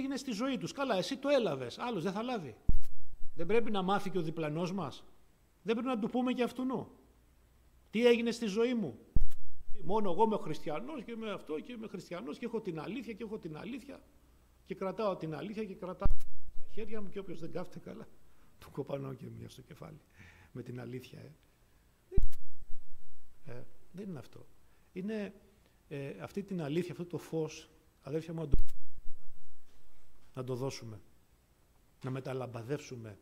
έγινε στη ζωή τους. Καλά, εσύ το έλαβες, άλλος δεν θα λάβει. Δεν πρέπει να μάθει και ο διπλανός μας? Δεν πρέπει να του πούμε και αυτουνού? Τι έγινε στη ζωή μου? Μόνο εγώ είμαι χριστιανός και είμαι αυτό και είμαι χριστιανός και έχω την αλήθεια και έχω την αλήθεια και κρατάω την αλήθεια και κρατάω τα χέρια μου και όποιος δεν κάθεται καλά, του κοπανώ και μία στο κεφάλι με την αλήθεια. Δεν είναι αυτό. Είναι αυτή την αλήθεια, αυτό το φως, αδέρφια μου, να το δώσουμε, να μεταλαμπαδεύσουμε.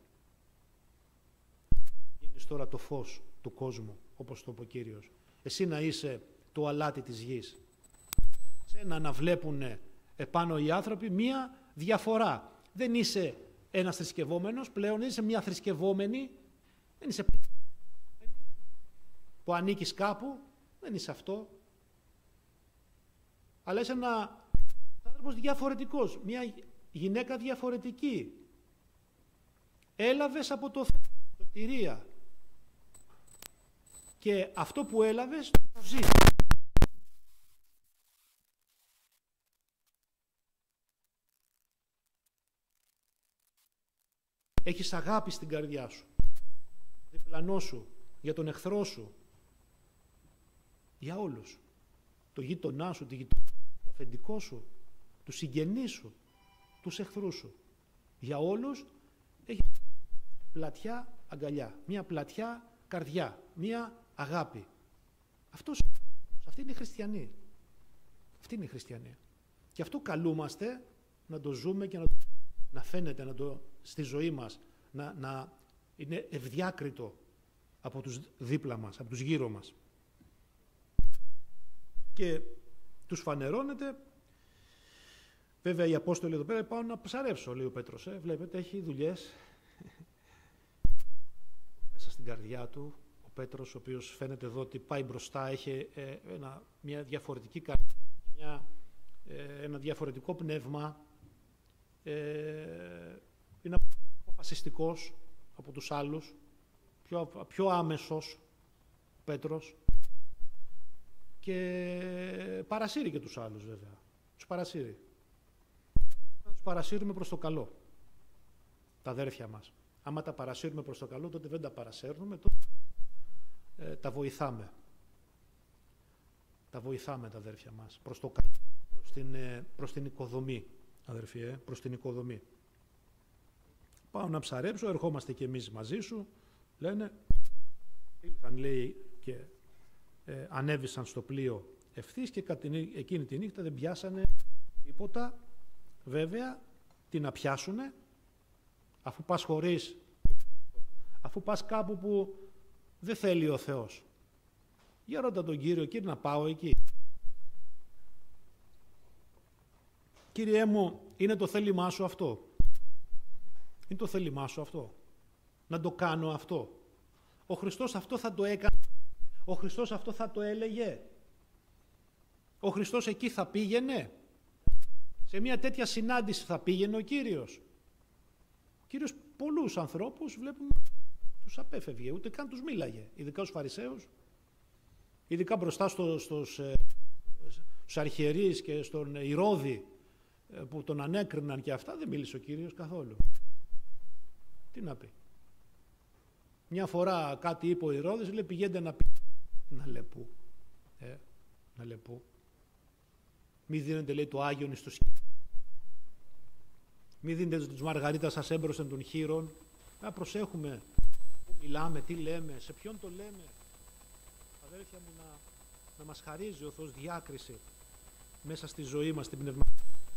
Γίνεις τώρα το φως του κόσμου, όπως το είπε ο Κύριος. Εσύ να είσαι το αλάτι της γης. Σένα να βλέπουν επάνω οι άνθρωποι μία διαφορά. Δεν είσαι ένας θρησκευόμενος πλέον, είσαι μία θρησκευόμενη, δεν είσαι που ανήκεις κάπου, δεν είσαι αυτό. Αλλά είσαι ένα άνθρωπος διαφορετικός, μία γυναίκα διαφορετική. Έλαβες από το Θεό σωτηρία. Και αυτό που έλαβες το ζεις. Έχεις αγάπη στην καρδιά σου, διπλανό σου, για τον εχθρό σου, για όλους. Το γείτονά σου, το αφεντικό σου, του συγγενείς σου, τους εχθρούς σου. Για όλους έχεις πλατιά αγκαλιά, μια πλατιά καρδιά, μια αγάπη. Αυτή είναι η χριστιανή. Αυτή είναι η χριστιανία. Και αυτό καλούμαστε να το ζούμε και να φαίνεται στη ζωή μας, να είναι ευδιάκριτο από τους δίπλα μας, από τους γύρω μας. Και τους φανερώνεται. Βέβαια οι Απόστολοι εδώ πέρα πάω να ψαρέψω, λέει ο Πέτρος. Βλέπετε, έχει δουλειές μέσα στην καρδιά του. Ο Πέτρος, ο οποίος φαίνεται εδώ ότι πάει μπροστά, έχει μια διαφορετική καρδιά, ένα διαφορετικό πνεύμα. Είναι αποφασιστικός από τους άλλους, πιο άμεσος ο Πέτρος, και παρασύρει και τους άλλους βέβαια. Τους παρασύρει. Να τους παρασύρουμε προς το καλό, τα αδέρφια μας. Άμα τα παρασύρουμε προς το καλό, τότε δεν τα παρασέρνουμε, τότε τα βοηθάμε. Τα βοηθάμε τα αδέρφια μας προς το καλό, προς την οικοδομή, αδερφοί, προς την οικοδομή. Πάω να ψαρέψω, ερχόμαστε και εμείς μαζί σου, λένε, ήλθαν, λέει, και ανέβησαν στο πλοίο ευθύς και εκείνη τη νύχτα δεν πιάσανε τίποτα. Βέβαια, τι να πιάσουνε, αφού πας χωρίς, αφού πας κάπου που δεν θέλει ο Θεός. Για ρώτα τον Κύριο, Κύριε, να πάω εκεί. Κύριέ μου, είναι το θέλημά σου αυτό? Είναι το θέλημά σου αυτό? Να το κάνω αυτό? Ο Χριστός αυτό θα το έκανε? Ο Χριστός αυτό θα το έλεγε? Ο Χριστός εκεί θα πήγαινε? Σε μια τέτοια συνάντηση θα πήγαινε ο Κύριος? Ο Κύριος πολλούς ανθρώπους βλέπουμε τους απέφευγε, ούτε καν τους μίλαγε, ειδικά στους Φαρισαίους, ειδικά μπροστά στους αρχιερείς και στον Ηρώδη που τον ανέκριναν και αυτά, δεν μίλησε ο Κύριος καθόλου. Τι να πει? Μια φορά κάτι είπε ο Ηρώδης, λέει, πηγαίνετε να πει. Να λεπού. Να λεπού. Μη δίνετε, λέει, το Άγιον εις το σκύλο. Μη δίνετε τους Μαργαρίτα σας έμπροσθεν των χείρων. Να προσέχουμε πού μιλάμε, τι λέμε, σε ποιον το λέμε. Αδέρφια μου, να μας χαρίζει ο Θεός διάκριση μέσα στη ζωή μας, την πνευματική.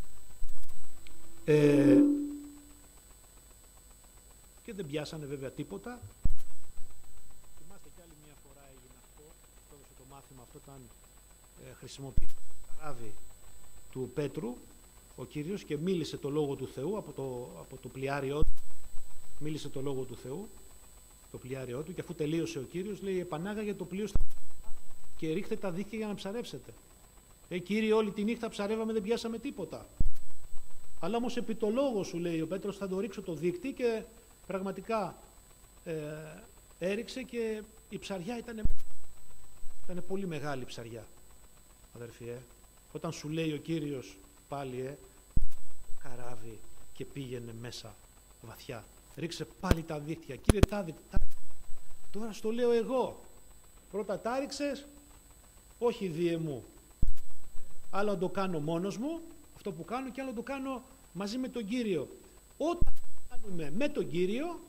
Και δεν πιάσανε βέβαια τίποτα. Θυμάστε κι άλλη μια φορά έγινε αυτό, έδωσε το μάθημα αυτό όταν χρησιμοποίησε το καράβι του Πέτρου ο Κύριος και μίλησε το Λόγο του Θεού από το πλοιάριό του. Μίλησε το Λόγο του Θεού, το πλοιάριό του, και αφού τελείωσε ο Κύριος, λέει, επανάγαγε το πλοίο στα και ρίχτε τα δίχτυα για να ψαρέψετε. Κύριε, όλη τη νύχτα ψαρεύαμε, δεν πιάσαμε τίποτα. Αλλά όμως επί το Λόγο σου, λέει ο Πέτρος, θα το ρίξω το δίκτυ, και πραγματικά έριξε και η ψαριά ήταν πολύ μεγάλη ψαριά, αδερφοί. Όταν σου λέει ο Κύριος πάλι, καράβι και πήγαινε μέσα βαθιά. Ρίξε πάλι τα δίχτυα. Κύριε Τάδη, τώρα στο λέω εγώ. Πρώτα τα ρίξες, όχι διε μου. Άλλο να το κάνω μόνος μου, αυτό που κάνω, και άλλο να το κάνω μαζί με τον Κύριο. Όταν το κάνουμε με τον Κύριο,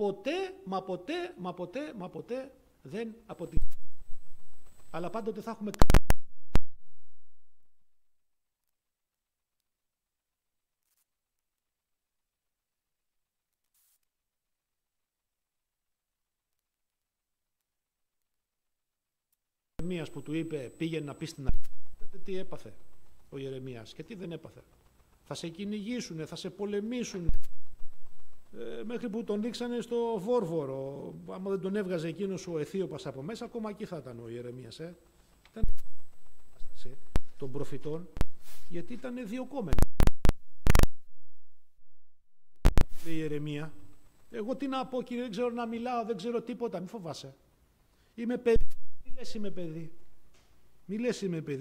ποτέ δεν αποτυχάνει. Αλλά πάντοτε θα έχουμε Ιερεμίας που του είπε πήγαινε να πει στην αλήθεια, τι έπαθε ο Ιερεμίας και τι δεν έπαθε. Θα σε κυνηγήσουνε, θα σε πολεμήσουνε, μέχρι που τον ρίξανε στο Βόρβορο. Άμα δεν τον έβγαζε εκείνος ο Αιθίωπας από μέσα, ακόμα εκεί θα ήταν ο Ιερεμίας. Ήταν κατάσταση των προφητών, γιατί ήταν διωκόμενοι. Λέει η Ιερεμία, εγώ τι να πω κύριε, δεν ξέρω να μιλάω, δεν ξέρω τίποτα, μη φοβάσαι. Είμαι παιδί. Μη λες είμαι παιδί. Μη λες είμαι παιδί.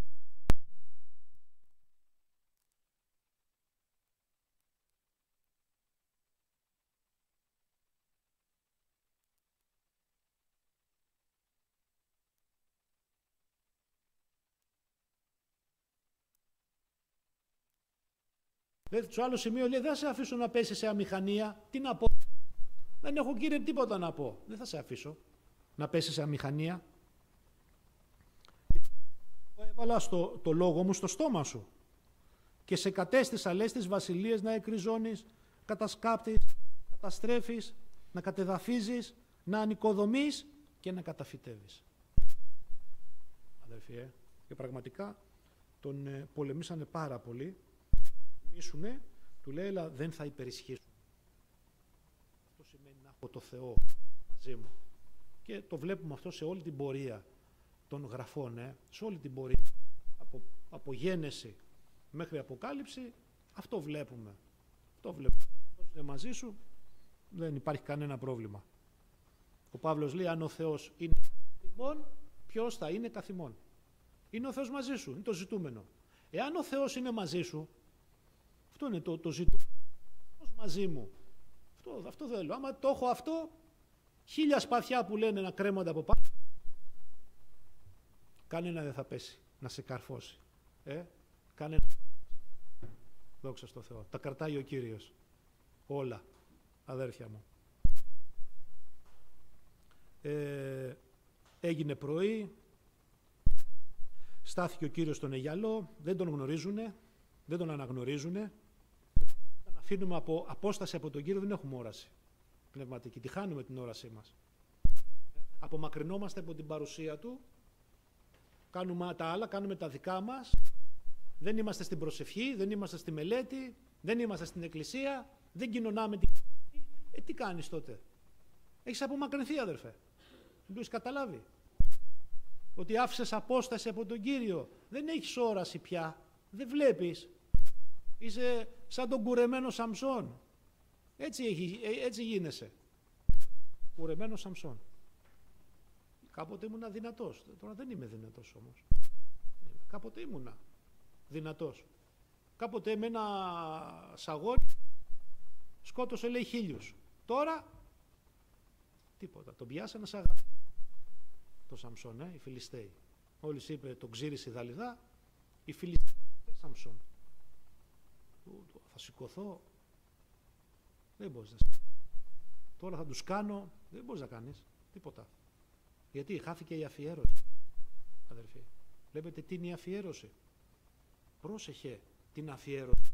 Στο άλλο σημείο λέει, δεν θα σε αφήσω να πέσεις σε αμηχανία. Τι να πω. Δεν έχω κύριε τίποτα να πω. Δεν θα σε αφήσω να πέσεις σε αμηχανία. Έβαλα το λόγο μου στο στόμα σου και σε κατέστησα, λες, τις βασιλείες να εκριζώνεις, κατασκάπτεις, καταστρέφεις, να κατεδαφίζεις, να ανοικοδομείς και να καταφυτεύεις. Αδερφοί, και πραγματικά τον πολεμήσανε πάρα πολύ. Μίσουνε, του λέει, αλλά δεν θα υπερισχύσουν. Αυτό σημαίνει να έχω το Θεό μαζί μου. Και το βλέπουμε αυτό σε όλη την πορεία των γραφών, σε όλη την πορεία, από Γένεση μέχρι Αποκάλυψη, αυτό βλέπουμε. Αυτό βλέπουμε. Αυτός είναι μαζί σου, δεν υπάρχει κανένα πρόβλημα. Ο Παύλος λέει, αν ο Θεός είναι καθημών, ποιος θα είναι καθημών. Είναι ο Θεός μαζί σου, είναι το ζητούμενο. Εάν ο Θεός είναι μαζί σου, αυτό είναι το ζητούμενο. Μαζί μου. Αυτό θέλω. Άμα το έχω αυτό, 1000 σπαθιά που λένε να κρέμονται από πάνω, κανένα δεν θα πέσει να σε καρφώσει. Κανένα. Δόξα στο Θεό. Τα κρατάει ο Κύριος. Όλα, αδέρφια μου. Έγινε πρωί, στάθηκε ο Κύριος στον Αιγιαλό, δεν τον γνωρίζουνε, δεν τον αναγνωρίζουνε. Όταν αφήνουμε από απόσταση από τον Κύριο δεν έχουμε όραση πνευματική, τη χάνουμε την όρασή μας. Απομακρυνόμαστε από την παρουσία Του, κάνουμε τα άλλα, κάνουμε τα δικά μας, δεν είμαστε στην προσευχή, δεν είμαστε στη μελέτη, δεν είμαστε στην εκκλησία, δεν κοινωνάμε την τι κάνεις τότε. Έχεις απομακρυνθεί, αδερφέ. Δεν το έχεις καταλάβει. Ότι άφησες απόσταση από τον Κύριο. Δεν έχεις όραση πια. Δεν βλέπεις. Είσαι σαν τον κουρεμένο Σαμσόν. Έτσι γίνεσαι. Κουρεμένο Σαμσόν. Κάποτε ήμουνα δυνατός. Τώρα δεν είμαι δυνατός όμως. Κάποτε ήμουνα δυνατός. Κάποτε με ένα σαγόνι σκότωσε, λέει, 1000. Τώρα τίποτα. Τον πιάσανε σαν αγάπη. Το Σαμσόν, οι Φιλιστέοι. Μόλις είπε τον ξύρισε η Δαλιδά, οι Φιλιστέοι, Σαμσόν. Θα σηκωθώ. Δεν μπορείς να σηκωθώ. Τώρα θα τους κάνω. Δεν μπορείς να κάνεις τίποτα. Γιατί χάθηκε η αφιέρωση. Αδερφοί, βλέπετε τι είναι η αφιέρωση. Πρόσεχε την αφιέρωση.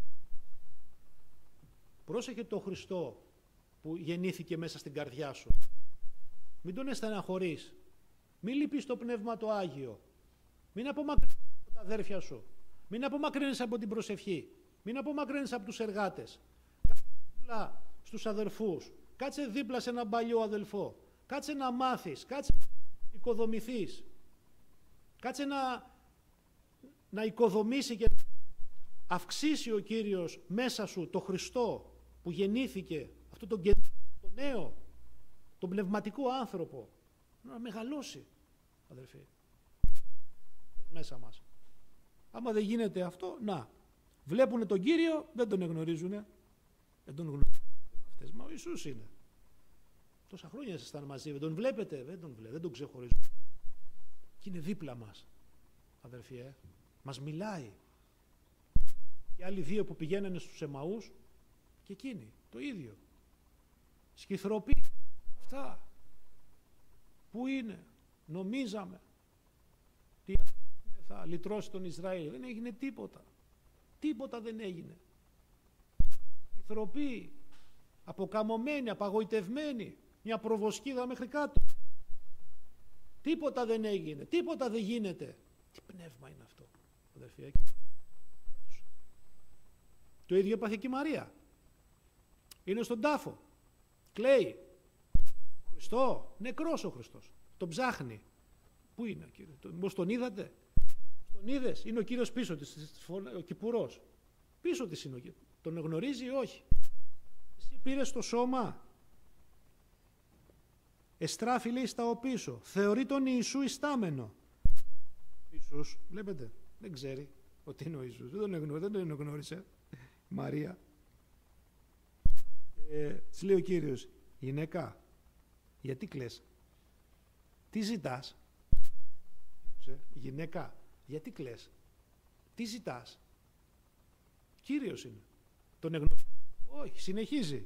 Πρόσεχε το Χριστό που γεννήθηκε μέσα στην καρδιά σου. Μην τον στεναχωρείς. Μην λείπεις το Πνεύμα το Άγιο. Μην απομακρύνεις από τα αδέρφια σου. Μην απομακρύνεις από την προσευχή. Μην απομακρύνεις από τους εργάτες. Κάτσε δίπλα στους αδελφούς. Κάτσε δίπλα σε έναν παλιό αδελφό. Κάτσε να μάθεις. Κάτσε να οικοδομηθείς. Κάτσε να οικοδομήσει και να αυξήσει ο Κύριος μέσα σου το Χριστό που γεννήθηκε, αυτό το νέο, τον πνευματικό άνθρωπο, να μεγαλώσει, αδερφοί, μέσα μας. Άμα δεν γίνεται αυτό, να, Βλέπουν τον Κύριο, δεν τον εγνωρίζουν. Δεν τον γνωρίζουν αυτές. Μα ο Ιησούς είναι. Τόσα χρόνια ήσασταν μαζί, δεν τον βλέπετε, δεν τον ξεχωρίζουν. Και είναι δίπλα μας, αδερφοί, μας μιλάει. Οι άλλοι δύο που πηγαίνανε στους Εμαούς και εκείνοι, το ίδιο. Σκυθροπή, αυτά. Πού είναι, νομίζαμε. Τι θα λυτρώσει τον Ισραήλ, δεν έγινε τίποτα. Τίποτα δεν έγινε. Σκυθροπή, αποκαμωμένη, απαγοητευμένη, μια προβοσκίδα μέχρι κάτω. Τίποτα δεν έγινε, τίποτα δεν γίνεται. Τι πνεύμα είναι αυτό, αδερφοί. Το ίδιο έπαθε και η Μαρία. Είναι στον τάφο. Κλαίει. Χριστό, νεκρός ο Χριστός. Τον ψάχνει. Πού είναι ο Κύριος, μήπως τον είδατε. Τον είδες, είναι ο Κύριος πίσω της, ο Κυπουρός. Πίσω της είναι ο Κύριος. Τον γνωρίζει ή όχι. Εσύ πήρες το σώμα. Εστράφη, λέει, στα οπίσω. Θεωρεί τον Ιησού ιστάμενο. Ιησούς, βλέπετε, δεν ξέρει ότι είναι ο Ιησούς. Δεν τον γνώρισε. Μαρία. Της λέει ο Κύριος, γυναίκα, γιατί κλαις, τι ζητάς. Γυναίκα, γιατί κλαις, τι ζητάς. Κύριος είναι. Τον εγνωρίζει. Όχι, συνεχίζει.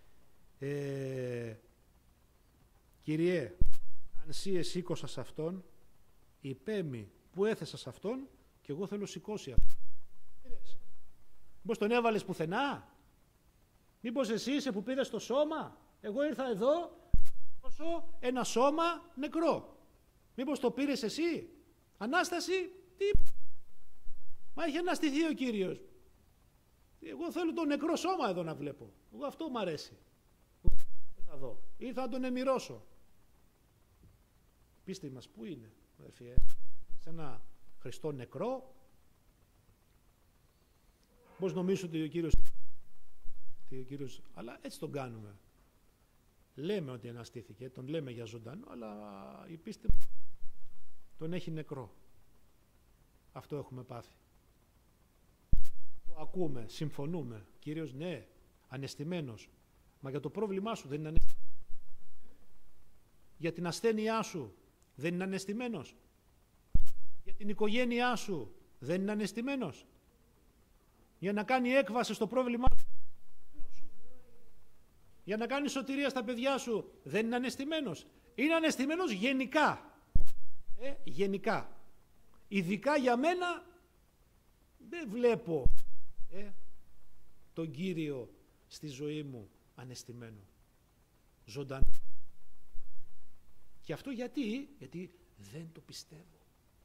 Κυριέ, αν εσύ εσήκωσας αυτόν, υπέμει που έθεσας αυτόν και εγώ θέλω σηκώσει αυτόν. Μήπως τον έβαλες πουθενά. Μήπως εσύ είσαι που πήρες το σώμα. Εγώ ήρθα εδώ όσο ένα σώμα νεκρό. Μήπως το πήρες εσύ. Ανάσταση, τι. Μα έχει αναστηθεί ο Κύριος. Εγώ θέλω το νεκρό σώμα εδώ να βλέπω. Εγώ αυτό μου αρέσει. Θα δω. Ήρθα να τον εμυρώσω. Πίστη μας πού είναι, αδερφοί, σε ένα Χριστό νεκρό. Πώς νομίζω ότι ο Κύριος, αλλά έτσι τον κάνουμε. Λέμε ότι αναστήθηκε, τον λέμε για ζωντανό, αλλά η πίστη τον έχει νεκρό. Αυτό έχουμε πάθει. Το ακούμε, συμφωνούμε. Κύριος, ναι, ανεστημένος. Μα για το πρόβλημά σου δεν είναι ανεστημένος. Για την ασθένειά σου δεν είναι ανεστημένος. Για την οικογένειά σου δεν είναι ανεστημένος. Για να κάνει έκβαση στο πρόβλημά σου. Για να κάνει σωτηρία στα παιδιά σου δεν είναι ανεστημένος. Είναι ανεστημένος γενικά. Γενικά. Ειδικά για μένα δεν βλέπω τον Κύριο στη ζωή μου ανεστημένο. Ζωντανό. Και αυτό γιατί δεν το πιστεύω.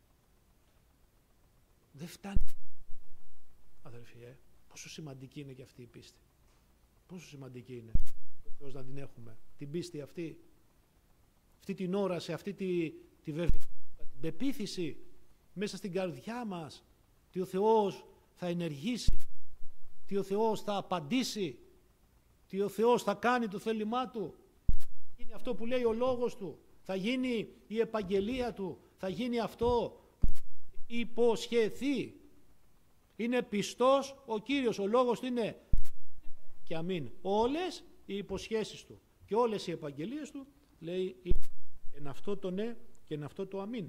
Δεν φτάνει. Αδερφοί, πόσο σημαντική είναι και αυτή η πίστη. Πόσο σημαντική είναι ο Θεός να την έχουμε. Την πίστη αυτή την όραση, αυτή τη βεβαιότητα, την πεποίθηση μέσα στην καρδιά μας, ότι ο Θεός θα ενεργήσει, ότι ο Θεός θα απαντήσει, ότι ο Θεός θα κάνει το θέλημά Του. Είναι αυτό που λέει ο Λόγος Του. Θα γίνει η επαγγελία Του. Θα γίνει αυτό που υποσχεθεί. Είναι πιστός ο Κύριος. Ο Λόγος Του είναι και αμήν. Όλες οι υποσχέσεις Του και όλες οι επαγγελίες Του, λέει, εν αυτό το ναι και εν αυτό το αμήν.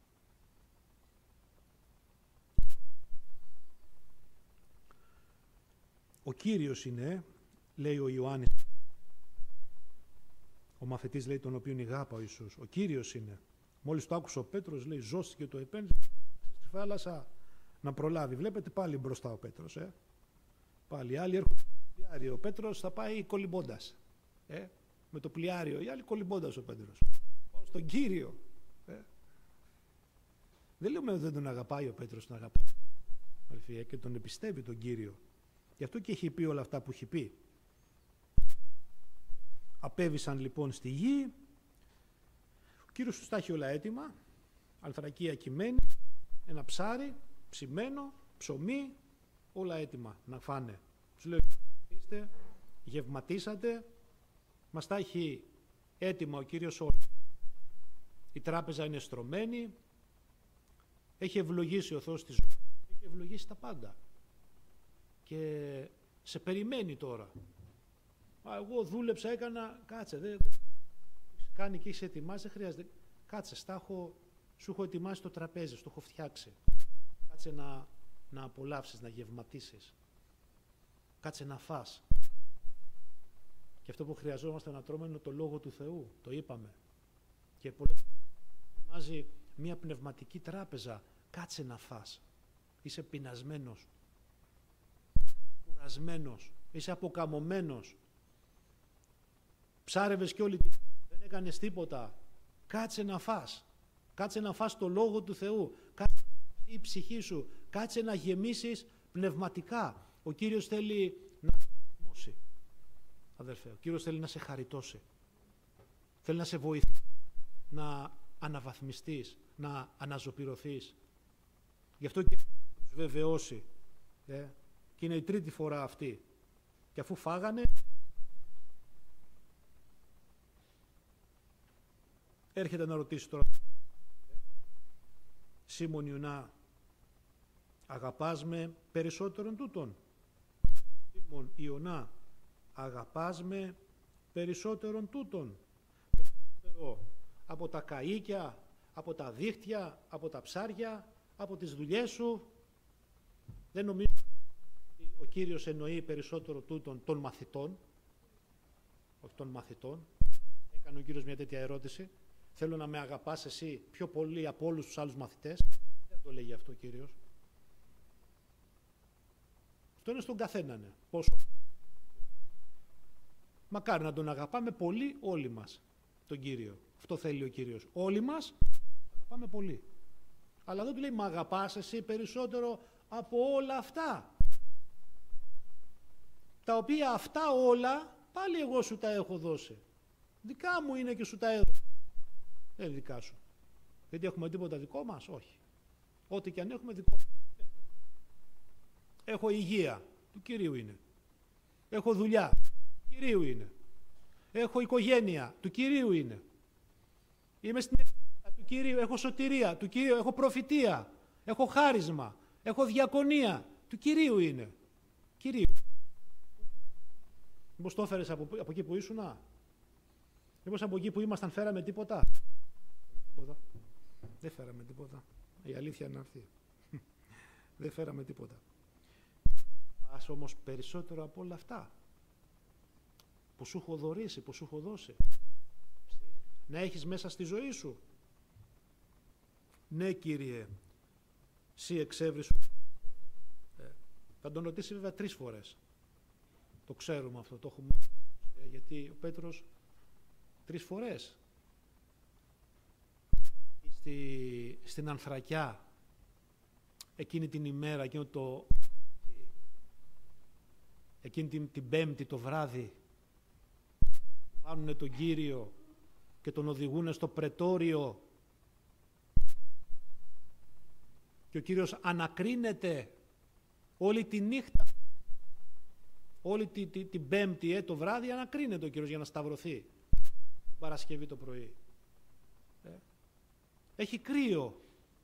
Ο Κύριος είναι, λέει ο Ιωάννης, ο μαθητής, λέει, τον οποίον ηγάπα ο Ιησούς. Ο Κύριος είναι. Μόλις το άκουσε ο Πέτρος, λέει, ζώστηκε, το επένδυσε στη θάλασσα να προλάβει. Βλέπετε πάλι μπροστά ο Πέτρος. Πάλι οι άλλοι έρχονται στο πλοιάριο. Ο Πέτρος θα πάει κολυμπώντας. Με το πλοιάριο. Οι άλλοι κολυμπώντας ο Πέτρος. Στον Κύριο. Δεν λέμε ότι δεν τον αγαπάει ο Πέτρος, τον αγαπάει. Και τον εμπιστεύει τον Κύριο. Γι' αυτό και έχει πει όλα αυτά που έχει πει. Απέβησαν λοιπόν στη γη. Ο Κύριος τους τα έχει όλα έτοιμα. Αλθρακία κειμένη, ένα ψάρι, ψημένο, ψωμί, όλα έτοιμα να φάνε. Τους λέω, είστε, γευματίσατε, μας τα έχει έτοιμα ο Κύριος όλα. Η τράπεζα είναι στρωμένη, έχει ευλογήσει ο Θεός τη ζωή, έχει ευλογήσει τα πάντα. και σε περιμένει τώρα. Εγώ δούλεψα, έκανα, κάτσε, κάνει και είσαι ετοιμάσει, δεν χρειάζεται. Κάτσε, σου έχω ετοιμάσει το τραπέζι, στο έχω φτιάξει. Κάτσε να απολαύσεις, να γευματίσεις. Κάτσε να φας. Και αυτό που χρειαζόμαστε να τρώμε είναι το Λόγο του Θεού, το είπαμε. Και πολλές ετοιμάζει μια πνευματική τράπεζα, κάτσε να φας. Είσαι πεινασμένος, κουρασμένος, είσαι αποκαμωμένος. Ψάρευες και όλη δεν έκανες τίποτα. Κάτσε να φας. Κάτσε να φας το Λόγο του Θεού. Κάτσε η ψυχή σου. Κάτσε να γεμίσεις πνευματικά. Ο Κύριος θέλει να σε δημώσει. Αδερφέ, ο Κύριος θέλει να σε χαριτώσει. Θέλει να σε βοηθήσει να αναβαθμιστείς, να αναζωπυρωθείς. Γι' αυτό και τους βεβαιώσει. Και είναι η τρίτη φορά αυτή. Και αφού φάγανε, έρχεται να ρωτήσει τώρα. Σίμων Ιωνά, αγαπάς με περισσότερον τούτον? Σίμων Ιωνά, αγαπάς με περισσότερον τούτον? Περισσότερο από τα καΐκια, από τα δίχτυα, από τα ψάρια, από τις δουλειές σου? Δεν νομίζω ότι ο Κύριος εννοεί περισσότερο τούτον των μαθητών, όχι των μαθητών. Έκανε ο Κύριος μια τέτοια ερώτηση. Θέλω να με αγαπάς εσύ πιο πολύ από όλους τους άλλους μαθητές. Δεν το λέγει αυτό ο Κύριος. Αυτό είναι στον καθένα, ναι. Πόσο. Μακάρι να τον αγαπάμε πολύ όλοι μας, τον Κύριο. Αυτό θέλει ο Κύριος. Όλοι μας αγαπάμε πολύ. Αλλά δεν του λέει, μα αγαπάς εσύ περισσότερο από όλα αυτά. Τα οποία αυτά όλα, πάλι εγώ σου τα έχω δώσει. Δικά μου είναι και σου τα έδωσα. Δεν είναι δικά σου. Γιατί έχουμε τίποτα δικό μας? Όχι. Ό,τι και αν έχουμε δικό μας. Έχω υγεία, του Κυρίου είναι. Έχω δουλειά, του Κυρίου είναι. Έχω οικογένεια, του Κυρίου είναι. Είμαι στην Ελλάδα, του Κυρίου. Έχω σωτηρία, του Κυρίου. Έχω προφητεία, έχω χάρισμα, έχω διακονία, του Κυρίου είναι. Κυρίου. Μήπως το έφερες από εκεί που ήσουνα? Μήπως από εκεί που ήμασταν φέραμε τίποτα? Δεν φέραμε τίποτα. Η αλήθεια είναι αυτή. Δεν φέραμε τίποτα. Ας όμως περισσότερο από όλα αυτά που σου έχω δωρήσει, που σου έχω δώσει, να έχεις μέσα στη ζωή σου. Ναι, Κύριε, σύ εξέβρισου. Θα τον ρωτήσει βέβαια 3 φορές. Το ξέρουμε αυτό, το έχουμε. Γιατί ο Πέτρος 3 φορές στην Ανθρακιά εκείνη την ημέρα, εκείνη την Πέμπτη το βράδυ, πάνουνε τον Κύριο και τον οδηγούνε στο πρετόριο και ο Κύριος ανακρίνεται όλη τη νύχτα, όλη την Πέμπτη το βράδυ ανακρίνεται ο Κύριος για να σταυρωθεί την Παρασκευή το πρωί. Έχει κρύο.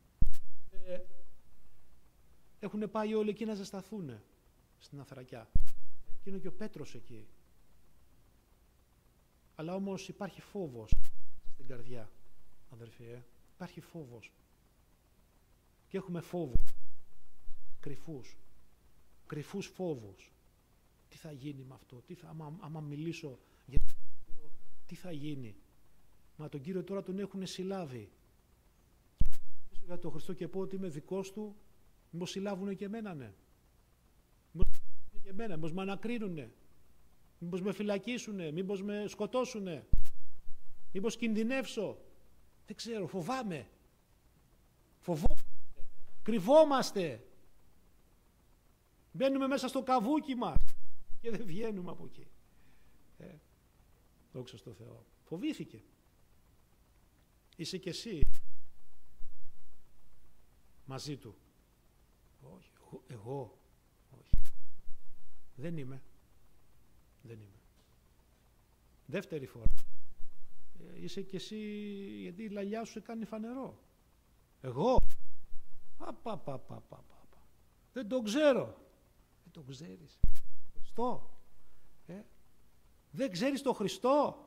Έχουν πάει όλοι εκεί να ζεσταθούν στην Ανθρακιά. Και είναι και ο Πέτρος εκεί. Αλλά όμως υπάρχει φόβος στην καρδιά, αδερφοί. Υπάρχει φόβος. Και έχουμε φόβο. Κρυφούς φόβους. Τι θα γίνει με αυτό? Άμα μιλήσω για τι θα γίνει? Μα τον Κύριο τώρα τον έχουν συλλάβει. Για τον Χριστό και πω ότι είμαι δικός του, μήπως συλλάβουνε και εμένα, ναι. Μήπως με ανακρίνουνε, μήπως με φυλακίσουνε, μήπως με σκοτώσουνε, μήπως κινδυνεύσω. Δεν ξέρω, φοβάμαι. Κρυβόμαστε. Μπαίνουμε μέσα στο καβούκι μας και δεν βγαίνουμε από εκεί. Δόξα στο Θεό. Φοβήθηκε. Είσαι και εσύ μαζί του? Όχι, εγώ όχι. Δεν είμαι. Δεύτερη φορά. Είσαι και εσύ, γιατί η λαλιά σου σε κάνει φανερό. Εγώ. Δεν τον ξέρω. Δεν το ξέρεις. Χριστό. Δεν ξέρεις τον Χριστό.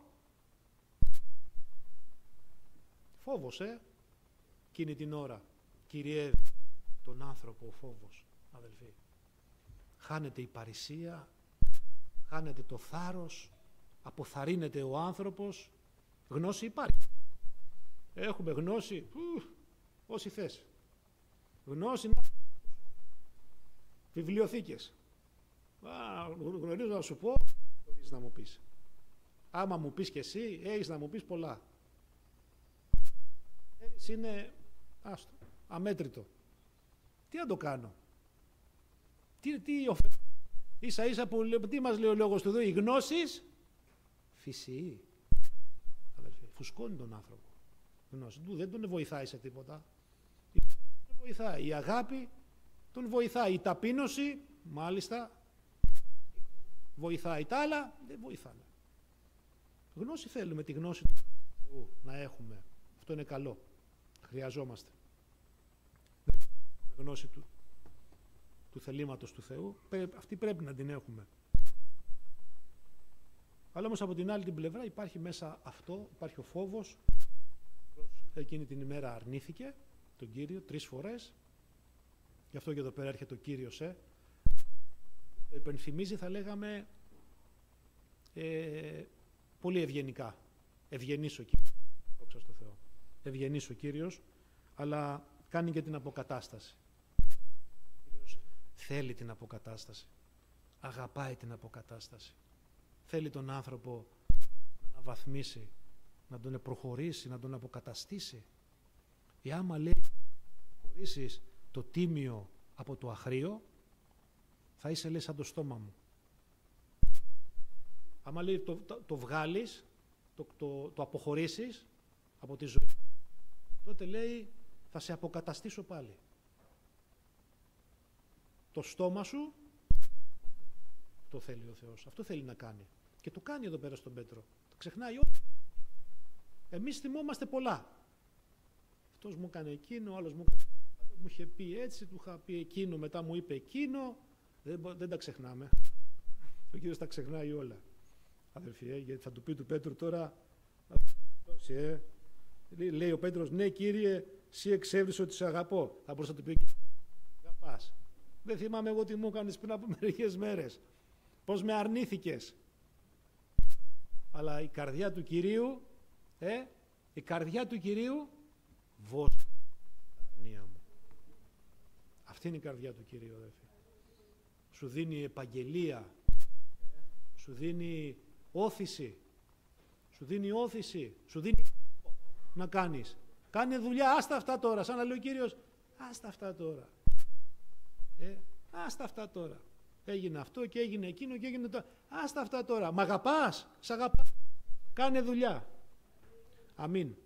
Φόβος, εκείνη την ώρα. Κυριεύει τον άνθρωπο ο φόβος, αδελφοί. Χάνεται η παρησία, χάνεται το θάρρος, αποθαρρύνεται ο άνθρωπος. Γνώση υπάρχει. Έχουμε γνώση, όσοι θες. Γνώση, βιβλιοθήκες. Γνωρίζω να σου πω, μπορείς να μου πεις. Άμα μου πεις και εσύ, έχεις να μου πεις πολλά. Είναι αμέτρητο. Τι να το κάνω. Τι ωφέλει. Ίσα ίσα που τι μας λέει ο λόγος του Θεού, οι γνώσεις φυσιοί. Αδελφοί, φουσκώνει τον άνθρωπο. Γνώση του δεν τον βοηθάει σε τίποτα. Τον βοηθάει. Η αγάπη τον βοηθάει. Η ταπείνωση μάλιστα βοηθάει. Τα άλλα δεν βοηθάνε. Γνώση θέλουμε, τη γνώση του Θεού να έχουμε. Αυτό είναι καλό. Χρειαζόμαστε. Γνώση του θελήματος του Θεού, αυτή πρέπει να την έχουμε. Αλλά όμως από την άλλη την πλευρά υπάρχει μέσα αυτό, υπάρχει ο φόβος. Εκείνη την ημέρα αρνήθηκε τον Κύριο 3 φορές. Γι' αυτό και εδώ πέρα έρχεται ο Κύριος. Το υπενθυμίζει, θα λέγαμε, πολύ ευγενικά. Ευγενής ο Κύριος. Δόξα στο Θεό. Ευγενής ο Κύριος, αλλά κάνει και την αποκατάσταση. Ο Κύριος θέλει την αποκατάσταση. Αγαπάει την αποκατάσταση. Θέλει τον άνθρωπο να αναβαθμίσει, να τον προχωρήσει, να τον αποκαταστήσει. Άμα λέει χωρίσεις το τίμιο από το αχρίο, θα είσαι λέει σαν το στόμα μου. Άμα λέει το βγάλεις, το αποχωρήσεις από τη ζωή, τότε λέει θα σε αποκαταστήσω πάλι. Το στόμα σου, το θέλει ο Θεός. Αυτό θέλει να κάνει. Και το κάνει εδώ πέρα στον Πέτρο. Το ξεχνάει όλο. Εμείς θυμόμαστε πολλά. Αυτός μου έκανε εκείνο, ο άλλος μου είχε πει έτσι, του είχα πει εκείνο, μετά μου είπε εκείνο. Δεν τα ξεχνάμε. Ο Κύριος τα ξεχνάει όλα. Αδελφοί, γιατί θα του πει του Πέτρου τώρα, λέει ο Πέτρος, ναι Κύριε, εσύ εξέβρισες ότι σε αγαπώ. Θα μπορούσα να του πει, αγαπάς. Δεν θυμάμαι εγώ τι μου έκανες πριν από μερικές μέρες. Πώς με αρνήθηκες. Αλλά η καρδιά του Κυρίου, η καρδιά του Κυρίου βόζει τα αρνία μου. Αυτή είναι η καρδιά του Κυρίου, αδελφοί. Σου δίνει επαγγελία, σου δίνει όθηση, σου δίνει να κάνεις. Κάνε δουλειά, άστα αυτά τώρα, σαν να λέει ο Κύριος, άστα αυτά τώρα. Άστα αυτά τώρα. Έγινε αυτό και έγινε εκείνο και έγινε το. Άστα αυτά τώρα. Μ' αγαπάς, σ' αγαπάς. Κάνε δουλειά. Αμήν.